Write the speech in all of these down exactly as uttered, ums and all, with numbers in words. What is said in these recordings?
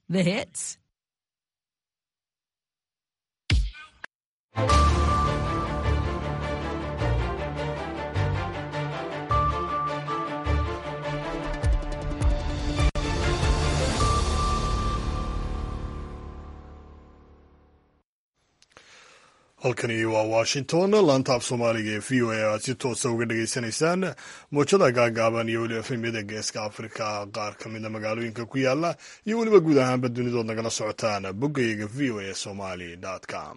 The hits. halkani waa washington laanta af soomaaliga ee v o a aad si toosa uga dhagaysanaysaan mowjada gaagaaban iyo weliba efemyada geeska afrika qaar ka mida magaalooyinka ku yaala iyo weliba guud ahaanba dunidood nagala socotaan boggayga v o a somali com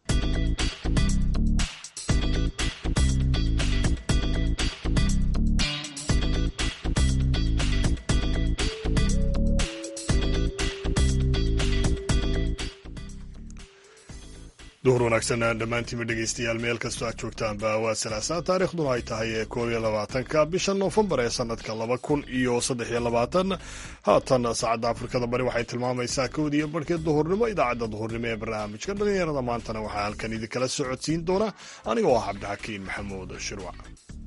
duhur wanaagsan dhammaantiinba dhegeystayaal meel kastoo aad joogtaanba waa salaasaa taariikhduna ay tahay koob iyo labaatanka bisha noofembar ee sanadka laba kun iyo saddex iyo labaatan haatan saacadda afrikada bari waxay tilmaamaysaa kowda iyo barhkeed duhurnimo idaacadda duhurnimo ee barnaamijka dhallinyarada maantana waxaa halkan idinkala socodsiin doona aniga oo ah cabdixakiin maxamuud shirwac.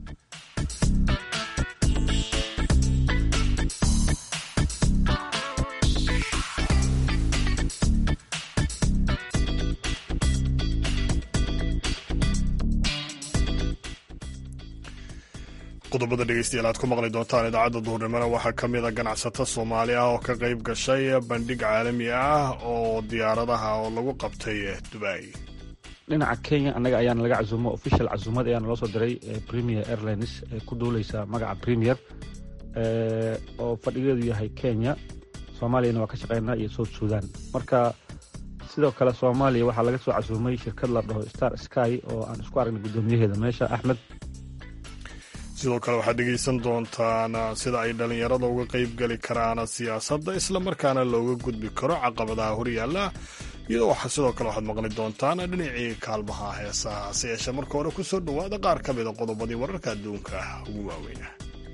qodobada dhegeystayaal aad ku maqli doontaan idaacadda duhurnimona waxaa ka mid a ganacsato soomaali ah oo ka qayb gashay bandhig caalami ah oo diyaaradaha oo lagu qabtay dubai. dhinaca kenya annaga ayaana laga casuumo official casuumad ayaana loo soo diray premier airlines ee ku duuleysa magaca premier oo fadhigeedu yahay kenya, soomaaliyana waa ka shaqeynaa iyo south sudan. marka sidoo kale soomaaliya waxaa laga soo casuumay shirkad la dhaho star sky oo aan isku aragnay guddoomiyaheeda meesha axmed. sidoo kale waxaad dhegaysan doontaan sida ay dhallinyarada uga qayb geli karaan siyaasadda islamarkaana looga gudbi karo caqabadaha horyaalla iyadoo waxa sidoo kale waxaad maqli doontaan dhinacii kaalmaha heesaha hase yeeshee marka hore ku soo dhowaada qaar ka mida qodobadii wararka adduunka ugu waaweyna.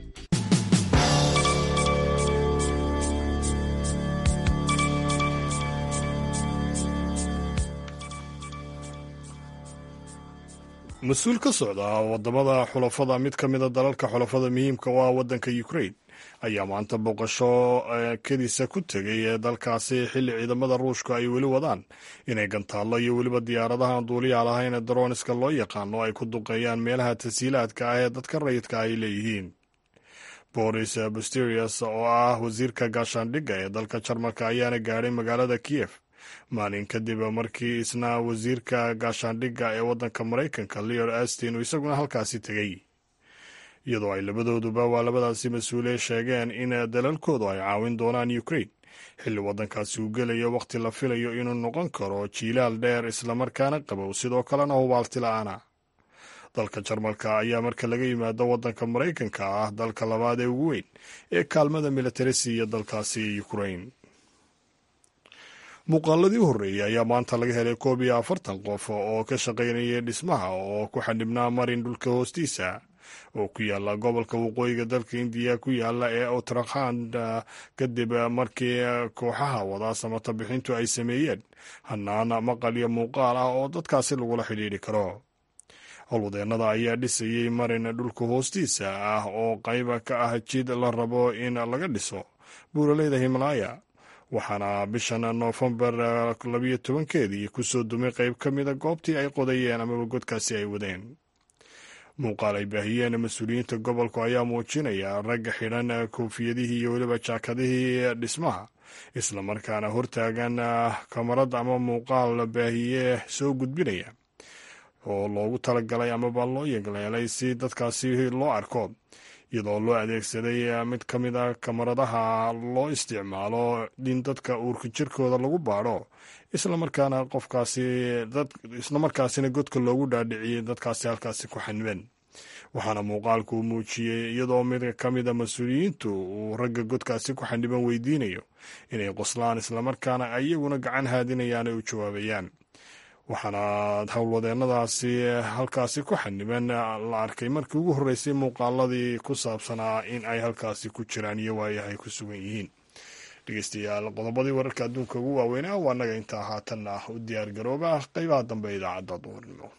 mas-uul ka socda wadamada xulafada mid ka mida dalalka xulafada muhiimka oo ah waddanka ukraine ayaa maanta booqasho kediisa ku tegay ee dalkaasi xilli ciidamada ruushka ay weli wadaan inay gantaallo iyo weliba diyaaradaha duuliyaha lahayn ee daroniska loo yaqaano ay ku duqeeyaan meelaha tasiilaadka ah ee dadka rayidka ay leeyihiin. boris busterius oo ah wasiirka gaashaandhigga ee dalka jarmalka ayaana gaadhay magaalada kiyef maalin kadib markii isna wasiirka gaashaandhigga ee waddanka maraykanka leor astin uu isaguna halkaasi tegey, iyadoo ay labadooduba waa labadaasi mas-uule sheegeen in dalalkoodu ay caawin doonaan ukraine xilli waddankaasi uu gelayo wakhti la filayo inuu noqon karo jiilaal dheer islamarkaana qabow sidoo kalena hubaalti la-aana. dalka jarmalka ayaa marka laga yimaado waddanka maraykanka ah dalka labaad ee ugu weyn ee kaalmada militari siiya dalkaasi ukraine. muuqaaladii u horreeyey ayaa maanta laga helay koob iyo afartan qof oo ka shaqaynayay dhismaha oo ku xadhibnaa marin dhulka hoostiisa oo ku yaala gobolka waqooyiga dalka indiya ku yaala ee uttarakhand kadib markii kooxaha wada samata bixintu ay sameeyeen hanaan maqal iyo muuqaal ah oo dadkaasi lagula xidhiidhi karo. howlwadeennada ayaa dhisayey marin dhulka hoostiisa ah oo qayb ka ah jid la rabo in laga dhiso buuraleyda himalaya, waxaana bishan noofembar labiyo tobankeedii kusoo dumay qayb ka mida goobtii ay qodayeen amaba godkaasi ay wadeen. muuqaal ay baahiyeen mas-uuliyiinta gobolku ayaa muujinaya ragga xidhan koofiyadihii iyo weliba jaakadihii dhismaha islamarkaana hortaagan kamarad ama muuqaal baahiye soo gudbinaya oo loogu talagalay amaba loo yegleelay si dadkaasi loo arko, iyadoo loo adeegsaday mid ka mid a kamaradaha loo isticmaalo in dadka uurka jirkooda lagu baadho islamarkaana qofkaasi islamarkaasina godka loogu dhaadhiciyey dadkaasi halkaasi ku xaniban. waxaana muuqaalku u muujiyey iyadoo mid ka mida mas-uuliyiintu uu ragga godkaasi ku xaniban weydiinayo inay qoslaan islamarkaana iyaguna gacan haadinayaan ay u jawaabayaan. waxaana howlwadeennadaasi halkaasi ku xaniban la arkay markii ugu horreysay muuqaaladii ku saabsanaa in ay halkaasi ku jiraan iyo waayahay ku sugan yihiin. dhegeystayaal qodobadii wararka adduunka ugu waaweynaa waa naga intaa haatanna u diyaar garooba qaybaha dambe idaacadda duhurnimo.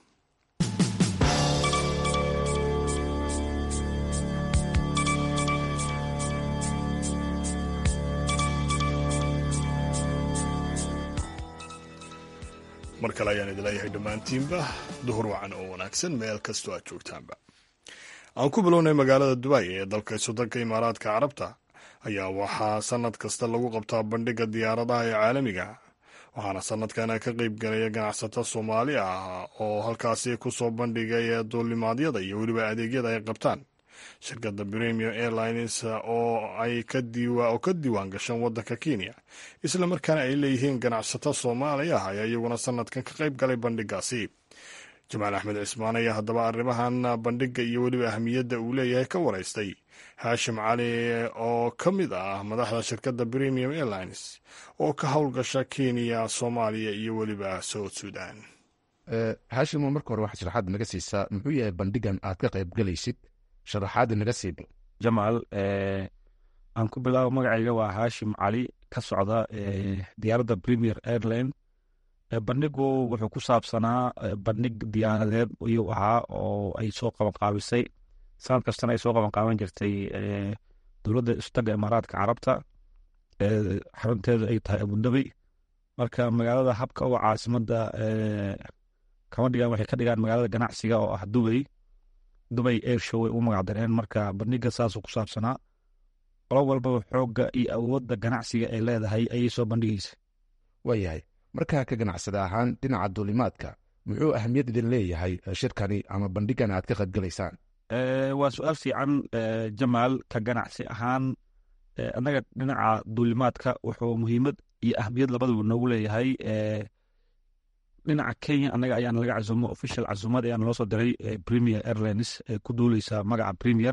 mar kale ayaan idin leeyahay dhammaantiinba duhur wacan oo wanaagsan meel kastoo aad joogtaanba. aan ku bilownay magaalada Dubai ee dalka Sultanka Imaaraadka Carabta ayaa waxaa sanad kasta lagu qabtaa bandhiga diyaaradaha ee caalamiga, waxaana sanadkan ka qayb galaya ganacsato Soomaali ah oo halkaasi ku soo bandhigaya duulimaadyada iyo weliba adeegyada ay qabtaan. shirkadda Premier Airlines oo ay ka diiwaan oo ka diiwaan gashan waddanka Kenya, isla markaana ay leeyihiin ganacsato Soomaali ah ayaa iyaguna sanadkan ka qayb galay bandhigaasi. Jamaal Axmed Cismaan ayaa haddaba arrimahan bandhiga iyo weliba ahmiyadda uu leeyahay ka waraystay Haashim Cali oo ka mid ah madaxda shirkadda Premier Airlines oo ka howlgasha Kenya, Soomaaliya iyo weliba South Sudan. Haashim, marka hore waxaad sharaxaad naga siisaa muxuu yahay bandhigan aad ka qayb galaysid? sharaxaad naga sii Jamaal. aan ku bilaabo, magacayga waa Haashim Cali, ka socda diyaaradda Premier Airline. bandhigu wuxuu ku saabsanaa bandhig diyaaradeed ayuu ahaa oo ay soo qabanqaabisay sanad kastana ay soo qabanqaaban jirtay dowladda Sultanka Imaaraadka Carabta, xarunteedu ay tahay Abudabi. marka magaalada habka uga caasimada kama dhigaan, waxay ka dhigaan magaalada ganacsiga oo ah Dubai Dubai Air Show ay u magac dareen. marka bandhiga saasuu ku saabsanaa, qolo walbaba xoogga iyo awoodda ganacsiga ay leedahay ayay soo bandhigaysa. waayahay, markaa ka ganacsada ahaan dhinaca duulimaadka muxuu ahamiyad idin leeyahay shirkani ama bandhigan aad ka qayb galaysaan? waa su-aal fiican Jamaal. ka ganacsi ahaan annaga dhinaca duulimaadka wuxuu muhiimad iyo ahmiyad labadaba noogu leeyahay. dhinaca Kenya annaga ayaana laga casumo, official casumad ayaana loo soo diray Premier Airlines ee ku duuleysa magaca Premier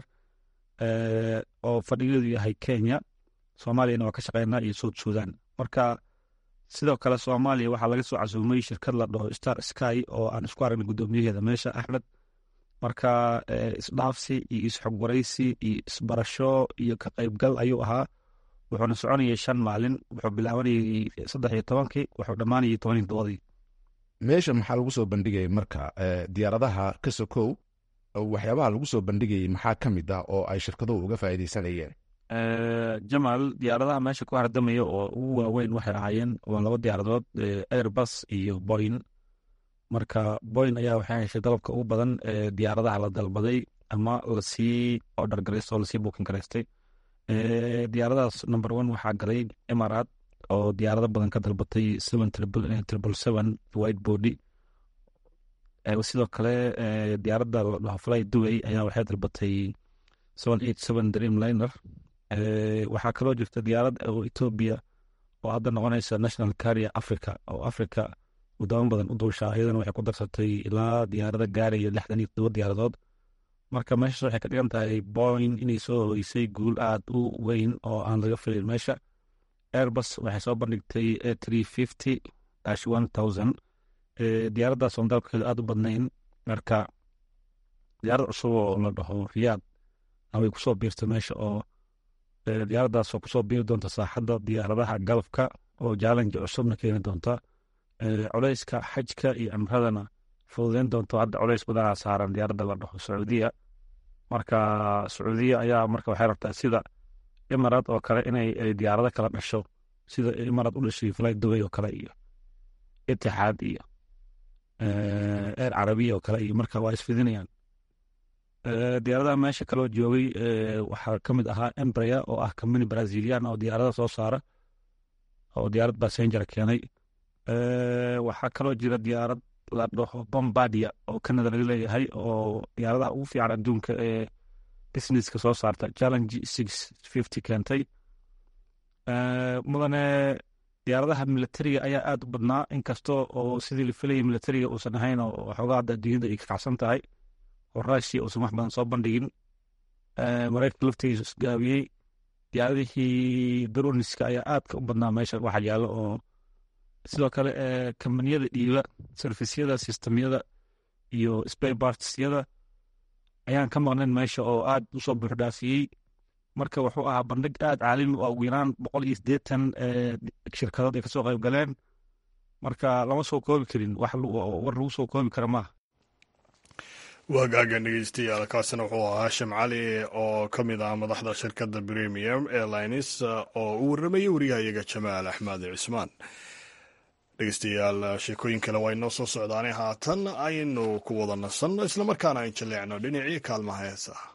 oo fadhigeedu yahay Kenya. Soomaaliyana waa ka shaqeynaa iyo South Sudan. marka sidoo kale Soomaaliya waxaa laga soo casumay shirkad la dhaho Star Sky oo aan isku aragnay guddoomiyaheeda meesha Axmed. marka isdhaafsi iyo isxog waraysi iyo isbarasho iyo ka qaybgal ayuu ahaa. wuxuuna soconayay shan maalin, wuxuu bilaabanayay saddex iyo tobankii, wuxuu dhammaanayay toban iyo todobadii. meesha maxaa lagu soo bandhigayay marka diyaaradaha ka sokow? waxyaabaha lagu soo bandhigayay maxaa ka mid ah oo ay shirkaduhu uga faa'iidaysanayeen? Jamaal, diyaaradaha meesha ku hardamaya oo ugu waaweyn waxay ahaayeen waa laba diyaaradood, Airbus iyo Boeing. marka Boeing ayaa waxay heshay dalabka ugu badan ee diyaaradaha la dalbaday ama lasii order garaystay oo lasii booking garaystay. diyaaradahaas number one waxaa galay Emirates oo diyaarado badan ka dalbatay seven triple seven wide body. sidoo kale diyaaradda la dhaho Fly Dubai ayaa waxay dalbatay seven eighty-seven Dreamliner. waxaa kaloo jirta diyaarad oo Ethiopia oo hadda noqonaysa National Carrier Africa oo Africa wadamo badan u duusha, iyadana waxay ku darsatay ilaa diyaarada gaaraya lixdan iyo todoba diyaaradood. marka meeshaas waxay ka dhigan tahay Boeing inay soo hoysay guul aad u weyn oo aan laga filin meesha. Airbus waxay soo bandhigtay A three fifty dash one thousand, diyaaraddaas oon dalabkeedu aad u badnayn. marka diyaarad cusub oo la dhaho Riyadh way kusoo biirtay meesha, oo diyaaraddaas oo kusoo biiri doonta saaxadda diyaaradaha galabka oo challenge cusubna keeni doonta. culeyska xajka iyo cimradana fududeyn doonto. hadda culeys badanaa saaran diyaaradda la dhaho Sacuudiya. marka Sacuudiya ayaa marka waxay rabtaa sida Emirates oo kale inay diyaarado kala dhasho, sida Emirates u dhashay Fly Dubai oo kale iyo Etihad iyo Air Arabiya oo kale iyo marka waa isfidinayaan. diyaaradaha meesha kaloo joogay waxaa ka mid ahaa Embraer oo ah company Brazilian oo diyaarada soo saara, oo diyaarad passenger keenay. waxaa kaloo jira diyaarad la dhaho Bombardier oo Canada laga leeyahay oo diyaaradaha ugu fiican adduunka ee businesska soo saarta, Challenge six fifty keentay. mudane diyaaradaha militariga ayaa aad u badnaa, inkastoo oo sidii la filayay militariga uusan ahayn oo waxoogaa hadda adduunyada ay ka kacsan tahay oo Russia uusan wax badan soo bandhigin. Mareykanka laftigiisa isgaabiyey. diyaaradihii droniska ayaa aadka u badnaa meesha waxa yaalo, oo sidoo kale kambaniyada dhiiba servisyada, sistemyada iyo spare partsyada ayaan ka maqnayn meesha oo aad usoo buuxdhaafiyey. marka wuxuu ahaa bandhig aad caalami oo ugu yaraan boqol iyo siddeetan shirkadood ay kasoo qayb galeen. marka lama soo koobi karin, wax war lagu soo koobi kara maaha. waagaagan dhegeystayaal, kaasina wuxuu ahaa Haashim Cali oo ka mid ah madaxda shirkadda Premier Airlines oo u warramayay wariyahayaga Jamaal Axmed Cismaan. dhegeystayaal sheekooyin kale waa inoo soo socdaane haatan aynu ku wada nasanno islamarkaana ayn jaleecno dhinacii kaalmaha heesaha.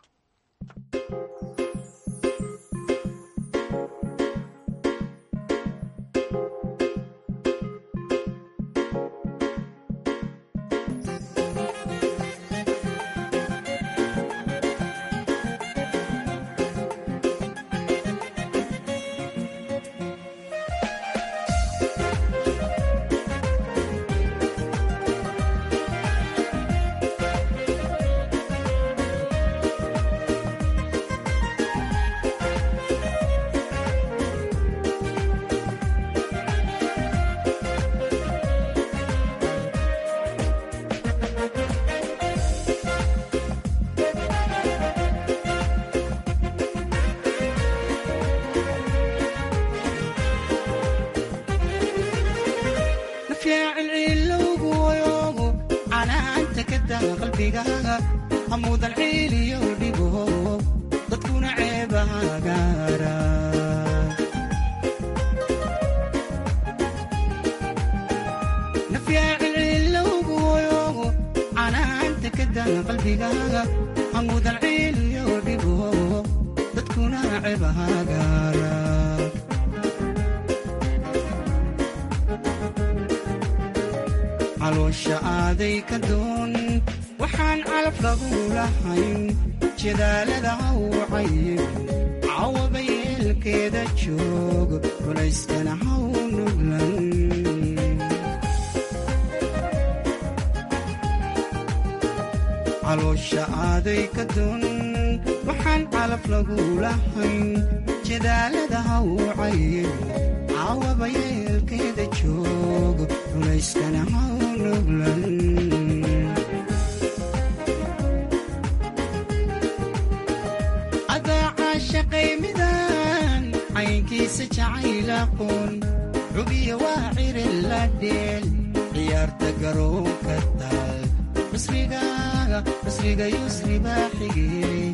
حمود العيلي وديبو تكون عيبها قارا نفيا العيلي وقويو أنا أنت كدا قلبي قارا حمود العيلي وديبو تكون عيبها قارا علوش آذي كدون وحان علف لغولهين جدالة هوعين عوبيل كده تشوق وليس كان هون نقلن علوش آذي كدون وحان علف لغولهين جدالة هوعين عوبيل كده تشوق وليس كان هون نقلن شقي ميدان عينكيس جعيل أقول عبي واعر اللديل عيار تقرو كتال مسرقا مسرقا يسري باحقين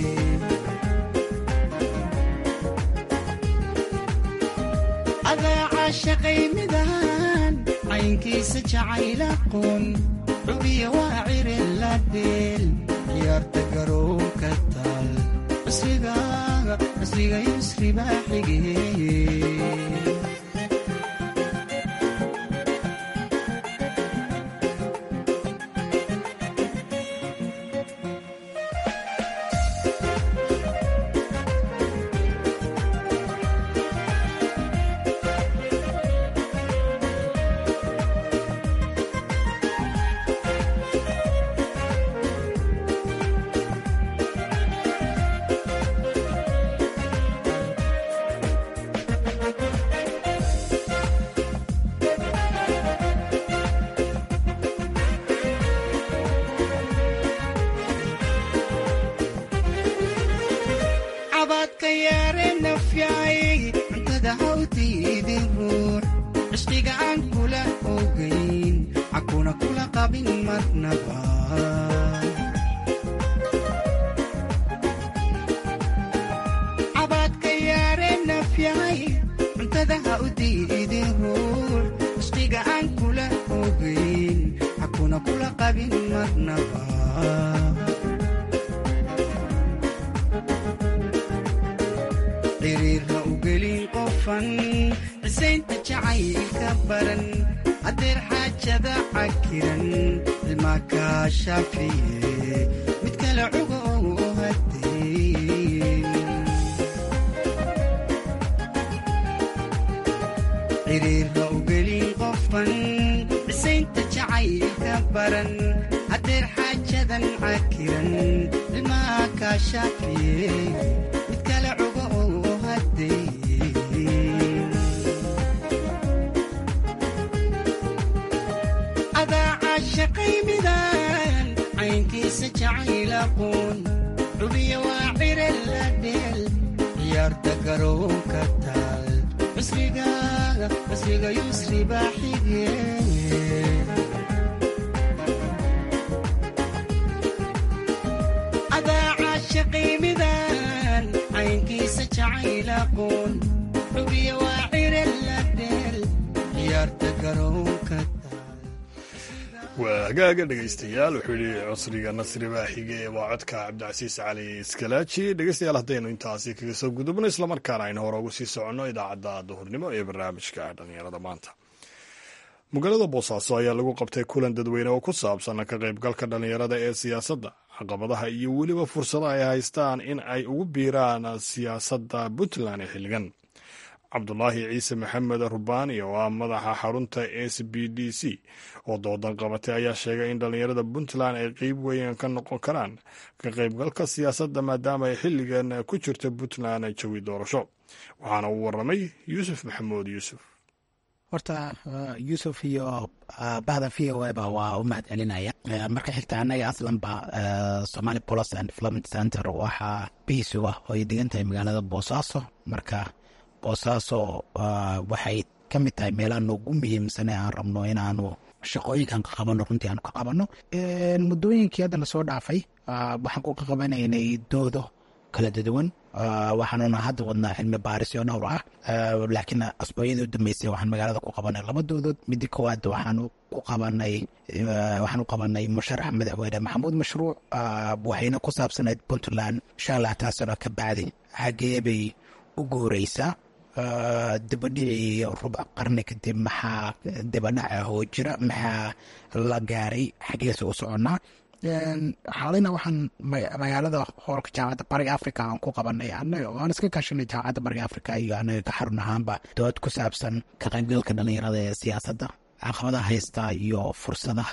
أذا شقي ميدان عينكيس جعيل أقول عبي واعر اللديل عيار تقرو كتال مسرقا مسرقا يسري باحقين ciyaarta garoonka waa hagaaga dhegaystayaal wuxuu yidhi cusriga nasri baaxige waa codka cabdicasiis cali iskalaaji. dhegaystayaal haddaynu intaasi kaga soo gudubno islamarkaana aynu hore ugu sii soconno idaacadda duhurnimo ee barnaamijka dhallinyarada maanta. magaalada boosaaso ayaa lagu qabtay kulan dadweyne oo ku saabsan ka qaybgalka dhallinyarada ee siyaasadda, caqabadaha iyo weliba fursada ay haystaan in ay ugu biiraan siyaasadda puntland ee xilligan. cabdulaahi ciise maxamed rubaani oo ah madaxa xarunta s b d c oo doodan qabatay ayaa sheegay in dhallinyarada puntland ay qeyb weyn ka noqon karaan ka qaybgalka siyaasadda maadaama ay xilligan ku jirto puntland jawi doorasho. waxaana uu waramay yuusuf maxamuud yuusuf. horta yuusuf iyo bahda v o ba waa u mahad celinaya. marka xigta anaga aslanba somali policy and development center waxaa bihiisu ah oo ay degan tahay magaalada boosaaso. marka boosaaso waxay ka mid tahay meelaha noogu muhiimsan ee aan rabno inaanu shaqooyinkan ka qabano runtii aanu ka qabano. muddooyinkii hadda lasoo dhaafay waxaan ku qaqabanaynay doodo kala duwan. waxaanuna hadda wadnaa cilmi baarisyo dhowr ah, laakiin asbuucyadii u dambeysay waxaan magaalada ku qabanay laba doodood. midda koowaad waxaanu ku qabanay waxaan u qabanay musharax madaxweyne maxamuud mashruuc, waxayna ku saabsanayd puntland shan labaatan sano ka bacdi xaggee bay u guureysaa, dibadhicii rubac qarni kadib maxaa dibadhac ah oo jira, maxaa la gaaray, xaggeesa u soconnaa. xaalina waxaan magaalada hoolka jaamacadda bariga africa aan ku qabanay anaga waan iska kaashanay jaamacadda bariga africa iyo anaga ka xarun ahaanba dood ku saabsan ka qaybgalka dhallinyarada ee siyaasadda, caqabadaha haysta iyo fursadaha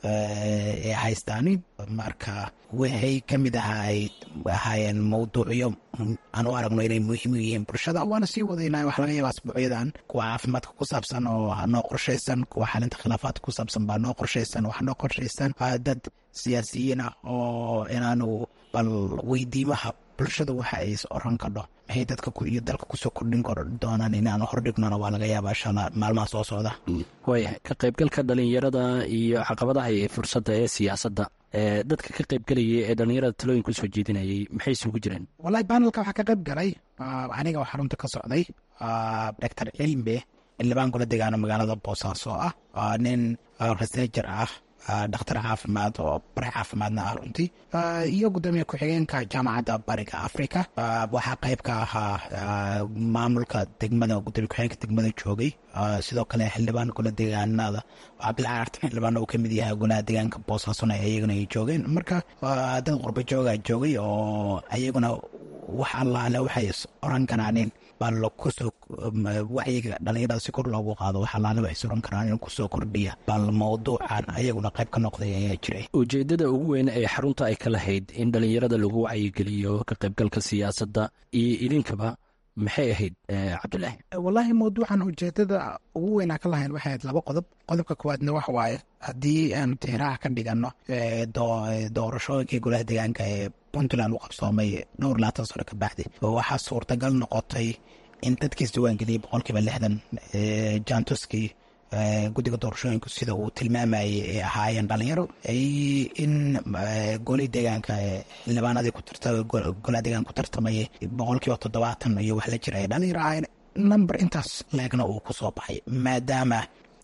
ee haystaani. marka waxay ka mid ahay ahaayeen mawduucyo aan u aragno inay muhiim u yihiin bulshada. waana sii wadaynaa. wax laga yaaba asbuucyadan kuwa caafimaadka ku saabsan oo noo qorshaysan, kuwa xalinta khilaafaadka ku saabsan baa noo qorshaysan. wax noo qorshaysan dad siyaasiyiin ah oo inaanu bal weydiimaha bulshada waxa ay is oran kadho maxay dadka iyo dalka kusoo kordhin doonaan inaanu hordhignona waa laga yaabaa shala maalmaha soo socda. waayahay ka qaybgalka dhallinyarada iyo caqabadaha iyo fursadda ee siyaasadda ee dadka ka qaybgelayay ee dhallinyarada talooyin kusoo jeedinayay maxay isugu jireen? wallahi banelka waxaa ka qayb galay aniga oo xarunta ka socday doctor cilmbe xildhibaan kula degaano magaalada boosaaso ah, nin researcher ah, dhakhtar caafimaad oo bare caafimaadna ah runtii, iyo gudoomiye ku-xigeenka jaamacadda bariga africa. waxaa qayb ka ahaa maamulka degmada, gudoomiye ku-xigeenka degmada joogay, sidoo kale xildhibaan golaha deegaanada cabdilcali artan xildhibaan uu ka mid yahay golaha deegaanka boosaasona iyaguna ay joogeen. marka dad qurba jooga joogay oo ayaguna wax allaale waxay is oran karaaneen baa lakusoo wacyiga dhallinyarada si kor loogu qaado, wax allaale waxay is oran karaan in kusoo kordhiya bal mawduucan ayaguna qayb ka noqday ayaa jiray. ujeedada ugu weyn ee xarunta ay ka lahayd in dhallinyarada lagu wacyigeliyo ka qaybgalka siyaasadda iyo idinkaba maxay ahayd cabdulaahi? wallaahi mawduucan ujeedada ugu weynaa ka lahayn waxay ahayd laba qodob. qodobka koowaadna wax waaye haddii aanu tixraaca ka dhigano doorashooyinkii golaha deegaanka ee puntland u qabsoomay dhowr labaatan sano ka bacdi, waxaa suurtagal noqotay in dadkiis diiwaangeliyay boqolkiiba lixdan jantuskii guddiga doorashooyinku sida uu tilmaamayay ay ahaayeen dhalinyaro, in golii deegaanka xildhibaanadii golaha deegaanka ku tartamayay boqolkiiba toddobaatan iyo wax la jira ay dhalinyaro ahaayeen. number intaas leegna uu kusoo baxay maadaama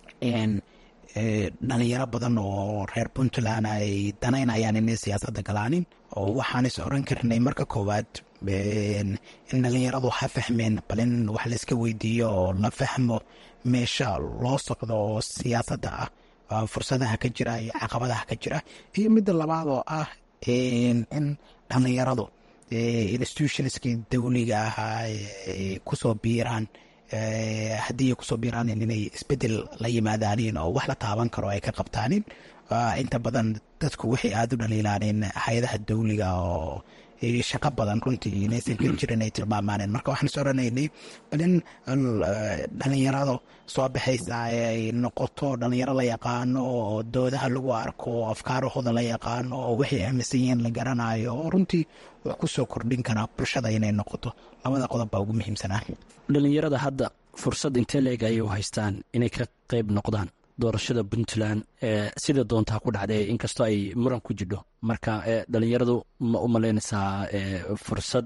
dhalinyaro badan oo reer puntland ay danaynayaan inay siyaasadda galaanin. oo waxaan is oran karnay marka koowaad in dhalinyaradu ha fahmeen bal in wax layska weydiiyo oo la fahmo meesha loo socdo oo siyaasadda ah, fursadaha ka jira iyo caqabadaha ka jira. iyo midda labaad oo ah in dhalinyaradu institutionskii dawliga ahaa kusoo biiraan, haddii kusoo biiraan inay isbedel la yimaadaanin oo wax la taaban karo ay ka qabtaanin. inta badan dadku waxay aada u dhaliilaaneen hay-adaha dawliga oo shaqo badan runtii inaysan ka jirin ay tilmaamaaneen. marka waxaan is oranaynay bal in dhalinyarado soo baxaysa ay noqoto dhalinyaro la yaqaano oo doodaha lagu arko, afkaarahooda la yaqaano, oo waxay aaminsan yihiin la garanayo, oo runtii wax ku soo kordhin karaa bulshada inay noqoto. labada qodob baa ugu muhiimsanaa. dhalinyarada hadda fursad intee leeg ayay u haystaan inay ka qayb noqdaan doorashada puntland ee sida doontaa ku dhacday inkastoo ay muran ku jidho? marka dhalinyaradu ma u malaynaysaa fursad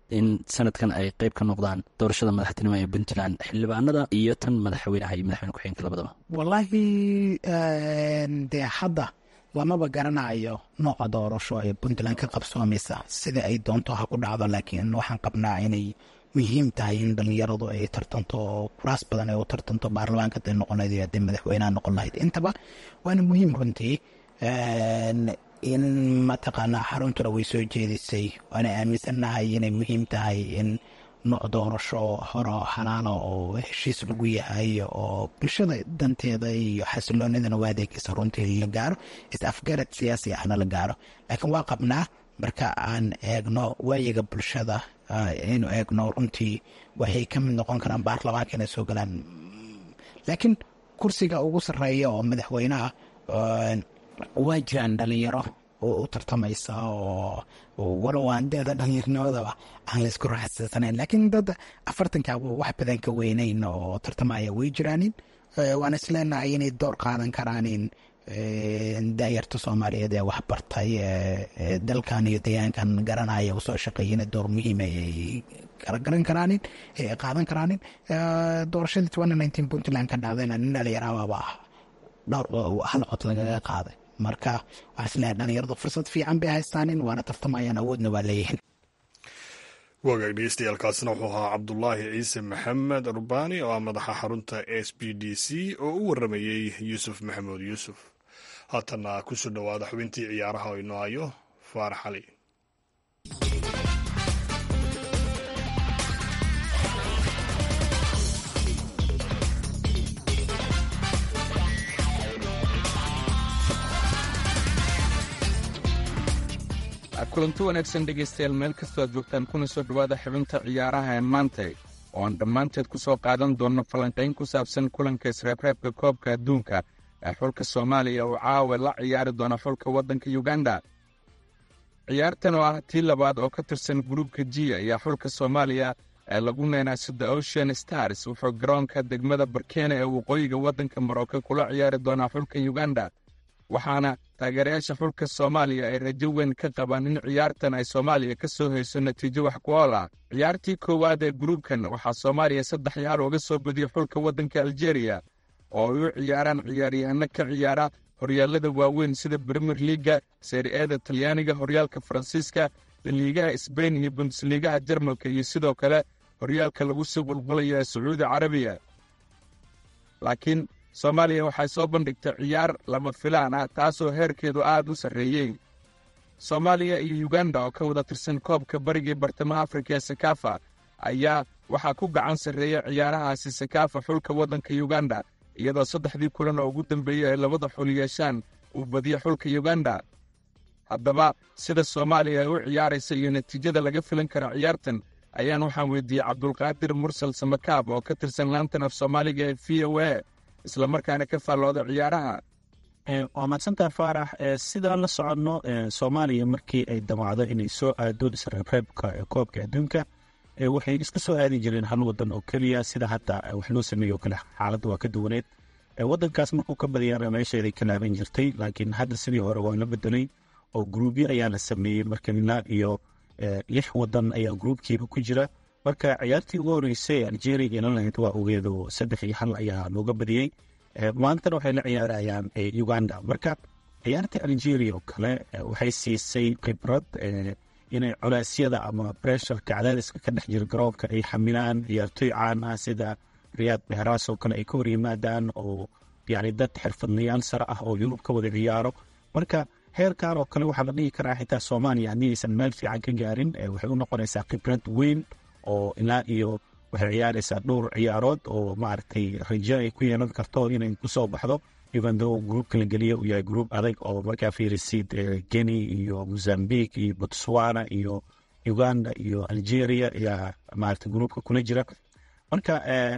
in sanadkan ay qeyb ka noqdaan doorashada madaxtinimo ee puntland xildhibaanada iyo tan madaxweynaha iyo madaxweyne ku-xigeenka labadaba? wallaahi dee hadda lamaba garanayo nooca doorasho ee puntland ka qabsoomaysa sida ay doonto ha ku dhacdo, laakiin waxaan qabnaa inay muhiim tahay in dhalinyaradu ay tartanto kuraas badan ay u tartanto baarlamaanka haday noqon lahayd iyo haday madaxweynaha noqon lahayd intaba waana muhiim runtii. in mataqaanaa xaruntuna way soo jeedisay waana aaminsannahay inay muhiim tahay in nooc doorasho horo xalaalo oo heshiis lagu yahay oo bulshada danteeda iyo xasiloonidana waa adeegaysa runtii la gaaro, is afgarad siyaasi ahna la gaaro. laakiin waa qabnaa marka aan eegno waayiga bulshada aynu eegno runtii waxay ka mid noqon karaan baarlamaanka inay soo galaan, laakiin kursiga ugu sarreeya oo madaxweynaha waa jiraan dhalinyaro oo u tartamaysa oo walow aan deeda dhalinyarnimadaba aan laysku raaxsaysanayn, laakiin dad afartankaaba wax badan ka weynayn oo tartamaya way jiraanin. waan isleenahay inay door qaadan karaanin daayarta soomaaliyeed ee wax bartay dalkan iyo deegaankan garanaya usoo shaqeeyana door muhiim ay garagaran karaanin qaadan karaanin. doorashadii twenty nineteen puntland ka dhacdayna nin dhalinyaraababa ah dhowr hal cod lagaga qaaday, marka waxaa isleeyahay dhalinyaradu fursad fiican bay haystaanin waana tartamayaan awoodna waa leeyihiin. wagaag dhegeystayaaalkaasina wuxuu ahaa cabdulaahi ciise maxamed rubaani oo ah madaxa xarunta s b d c oo u waramayey yuusuf maxamuud yuusuf. haatanna kusoo dhowaada xubintii ciyaaraha oo inoo hayo faarax cali. kulanti wanaagsan dhegaystayaal meel kastoo aad joogtaan kuna soo dhowaada xubinta ciyaaraha ee maanta oo aan dhammaanteed ku soo qaadan doonno falanqayn ku saabsan kulanka isreebreebka koobka adduunka ee xulka soomaaliya uu caawa la ciyaari doona xulka waddanka uganda. ciyaartan oo ah tii labaad oo ka tirsan gruubka g ayaa xulka soomaaliya ee lagu neenaasay The Ocean Stars wuxuu garoonka degmada Barkeene ee waqooyiga waddanka Maroko kula ciyaari doonaa xulka Uganda, waxaana taageerayaasha xulka Soomaaliya ay rajo weyn ka qabaan in ciyaartan ay Soomaaliya ka soo hayso natiijo wax ku ool ah. ciyaartii koowaad ee gruubkan waxaa Soomaaliya saddex ciyaar uga soo badiyay xulka waddanka Algeria oo ay u ciyaaraan ciyaaryahanno ka ciyaara horyaalada waaweyn sida Premier League, Serie A Talyaaniga, horyaalka Faransiiska, liigaha Spain iyo Bundesligaha Jarmalka iyo sidoo kale horyaalka lagu soo qulqulayo ee Sacuudi Carabiya. laakiin Soomaaliya waxay soo bandhigtay ciyaar lama filaan ah taasoo heerkeedu aad u sarreeyay. Soomaaliya iyo Uganda oo ka wada tirsan koobka bariga bartamaha Afrika ee Sekafa ayaa waxaa ku gacan sarreeya ciyaarahaasi Sekafa xulka waddanka Uganda, iyadoo saddexdii kulan oo ugu dambeeyay ay labada xul yeeshaan uu badiyo xulka Uganda. haddaba sida Soomaaliya ay u ciyaaraysa iyo natiijada laga filan kara ciyaartan ayaan waxaan weydiiyey Cabdulqaadir Mursal Samakaab oo ka tirsan laantan af Soomaaliga ee V O A isla markaana ka faallooda ciyaaraha. waa mahadsantahay faarax. sidaan la soconno Soomaaliya markii ay damacdo inay soo aado isreebreebka koobka adduunka waxay iska soo aadi jireen hal wadan oo keliya, sida hadda wax loo sameeyo kale xaaladdu waa ka duwaneed. wadankaas markuu ka badiyaan meesheeday ka laaban jirtay, laakiin hadda sidii hore waa la bedelay oo gruubyo ayaa la sameeyey. marka ilaa iyo lix wadan ayaa gruubkiiba ku jira. marka ciyaartii ugu horeysay Algeria iyo Netherlands waa ogeedo saddex iyo hal ayaa looga badiyey. maantana waxay la ciyaarayaan Uganda. marka ciyaarta Algeria oo kale waxay siisay khibrad inay culeysyada ama pressureka cadaadiska ka dhex jira garoonka ay xamilaan ciyaartoy caan ah sida Riyad Mahrez oo kale ay ka hor yimaadaan oo yacni dad xirfadlayaal sare ah oo Yurub ka wada ciyaaro. marka heerkan oo kale waxaa la dhihi karaa xitaa Soomaaliya haddii aysan meel fiican ka gaarin waxay u noqonaysaa khibrad weyn oo ilaa iyo waxay ciyaaraysaa dhowr ciyaarood oo maaragtay rajo ay ku yeelan karto inay ku soo baxdo, even though gruubka la geliya uu yahay gruub adag oo markaa fiirisid Guinea iyo Mozambique iyo Botswana iyo Uganda iyo Algeria ayaa maaragtay gruubka kula jira. marka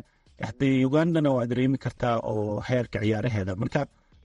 haddii Ugandana waa dareemi kartaa oo heerka ciyaaraheeda. marka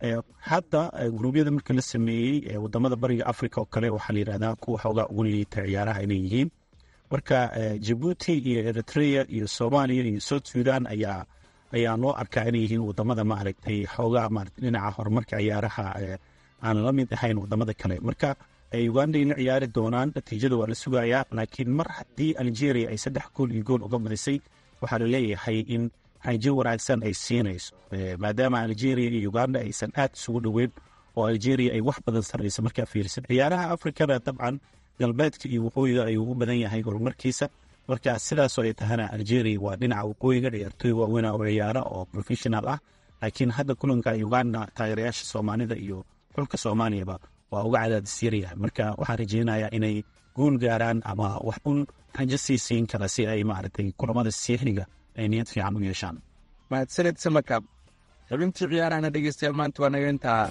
hadda gruubyada marka la sameeyey wadamada bariga Afrika oo kale waxaa la yidhahdaa kuwa xoogaa ugu liita ciyaaraha inay yihiin. marka Djibouti iyo Eritrea iyo Soomaaliya iyo South Sudan ayaa ayaa loo arkaa inay yihiin wadamada maaragtay xoogaa maaragtay dhinaca horumarka ciyaaraha aan la mid ahayn wadamada kale. marka ugandayna ciyaari doonaan, natiijada waa la sugayaa. laakiin mar haddii algeria ay saddex gool iyo gool uga badisay, waxaa la leeyahay in rajo wanaagsan ay siinayso, maadaama algeria iyo uganda aysan aad isugu dhoweyn oo algeria ay wax badan sarayso markaa fiirsan. ciyaaraha afrikada dabcan galbeedka iyo waqooyiga ayuu u badan yahay horumarkiisa, marka sidaasoo ay tahana algeria waa dhinaca waqooyiga, ciyaartooy waaweyn oo ciyaara oo professional ah. laakiin hadda kulanka uganda taageerayaasha soomaalida iyo xulka soomaaliyaba waa uga cadaadis yaryahay, marka waxaan rajeynayaa inay guul gaaraan ama wax un rajo sii siin kara si ay maaragtay kulamada siixniga ay niyad fiican u yeeshaan. mahadsaned samakaab. xubintii ciyaarahana dhegeystayaal maanta waa naga intaa.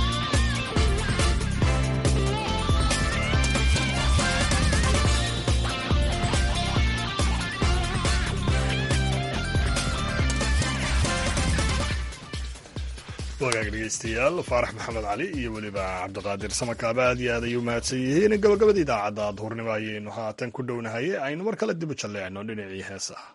wagaag dhegeystayaal, faarax maxamed cali iyo weliba cabdiqaadir samakaab aad iyo aad ayuu mahadsan yihiin. gabagabada idaacadda duhurnimo ayaynu haatan ku dhownahay, aynu mar kale dib u jalleecno dhinacii heesaha.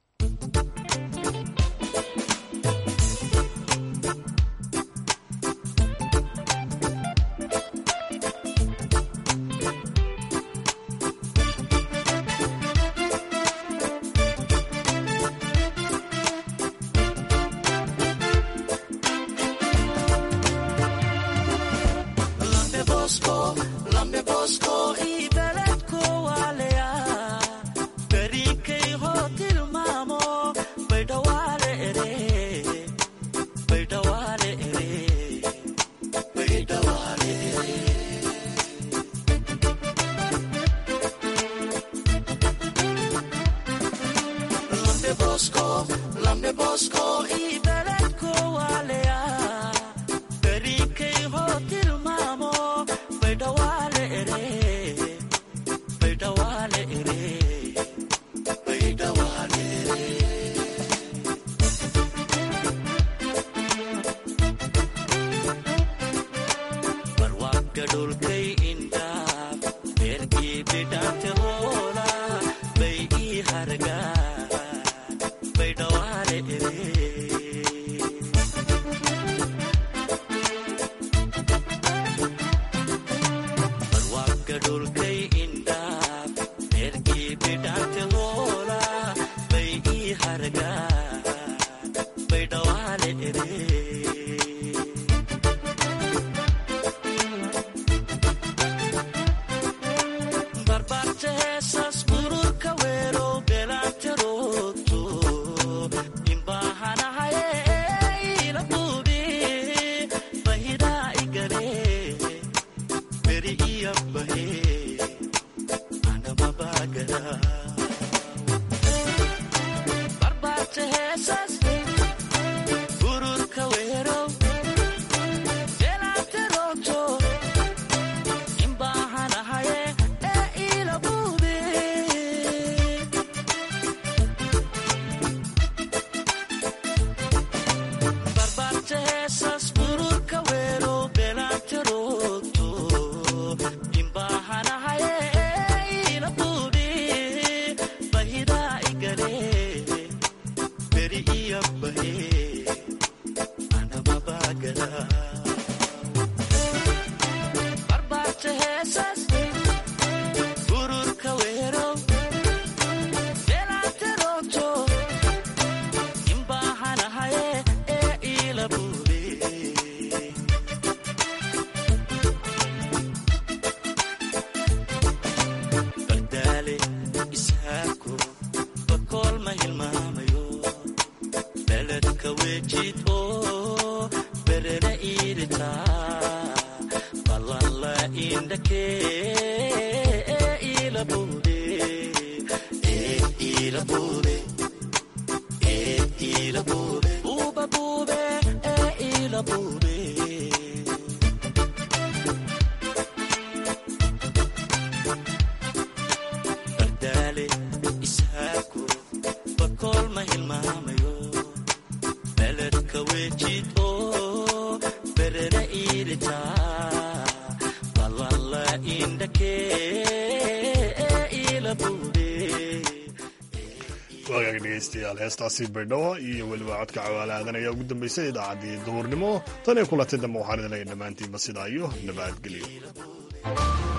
heestaasi baydhabo iyo weliba codka cawaale aadan ayaa ugu dambeysay idaacaddii duhurnimo. tan iyo kulatay dambe waxaan idin leeyahay dhammaantiinba sidaa iyo nabadgelyo.